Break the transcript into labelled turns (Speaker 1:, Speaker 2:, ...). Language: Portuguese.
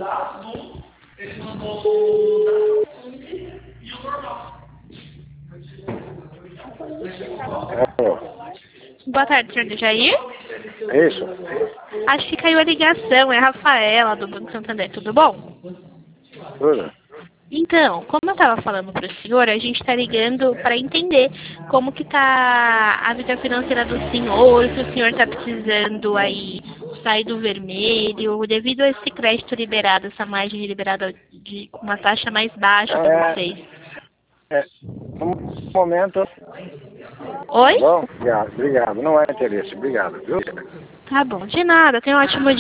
Speaker 1: Boa tarde, senhor Jair.
Speaker 2: Isso.
Speaker 1: Acho que caiu a ligação, é a Rafaela do Banco Santander, tudo bom?
Speaker 2: Tudo.
Speaker 1: Então, como eu estava falando para o senhor, a gente está ligando para entender como que está a vida financeira do senhor, se o senhor está precisando aí sair do vermelho, devido a esse crédito liberado, essa margem liberada com uma taxa mais baixa para vocês.
Speaker 2: No momento...
Speaker 1: Oi?
Speaker 2: Bom, obrigado. Não é interesse. Obrigado, viu?
Speaker 1: Tá bom, de nada. Tenha um ótimo dia.